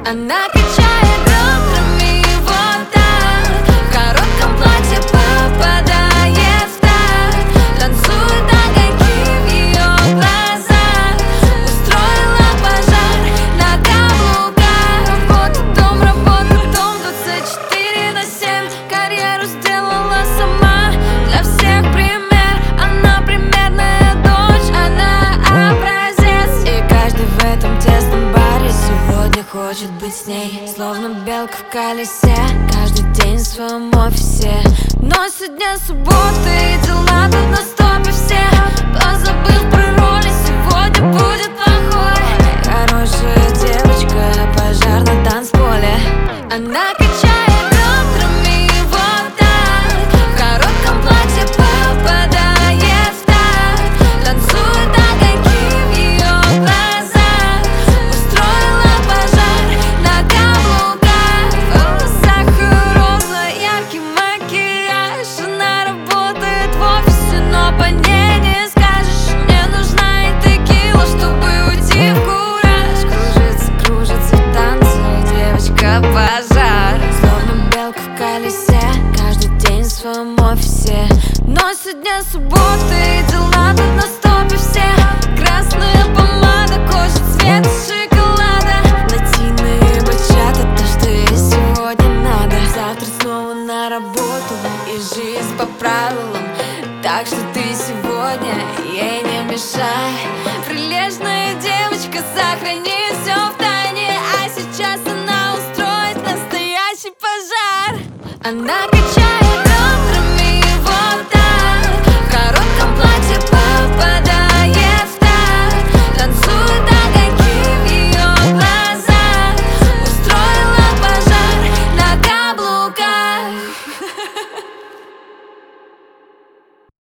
Она качает бедрами вот так, в коротком платье попадает в такт, танцуют огоньки в ее глазах, устроила пожар на каблуках. Вот дом, работа, дом, 24/7, карьеру сделала сама, для всех пример. Она примерная дочь, она образец, и каждый в этом тесном баре сегодня хочет быть с ней, словно белка в колесе, каждый день в своем офисе. Но сегодня суббота и дела тут на стопе все. Кто забыл про роли, сегодня будет плохой. Хорошая девочка, пожар на танцполе. Она качает бедрами вот так, в коротком платье попадает в такт, танцуют огоньки в ее глазах, устроила пожар на каблуках. В волосах роза, яркий макияж, она работает в офисе, но по ней не скажешь. Мне нужна и текила, чтобы уйти в кураж. Кружится, кружится в танце девочка пожар, словно белка в колесе, каждый день в своем офисе. Но сегодня суббота и дела тут на стопе все. Красная помада, кожа цвета шоколада, латино и бачата, то, что ей сегодня надо. Завтра снова на работу и жизнь по правилам, так что ты сегодня ей не мешай. Прилежная девочка, сохрани все в тайне, а сейчас она устроит настоящий пожар. Она качает бедрами вот так, в коротком платье попадает в такт, танцуют огоньки в ее глазах, устроила пожар на каблуках.